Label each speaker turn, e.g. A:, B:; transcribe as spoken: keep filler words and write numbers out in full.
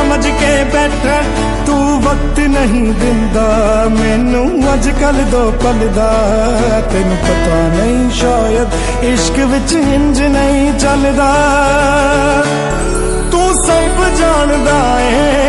A: समझ के बैठा तू वक्त नहीं दिंदा मैनू अजकल दो पल दा। तेनू पता नहीं शायद इश्क विच इंज नहीं चलदा। तू सब जानदा है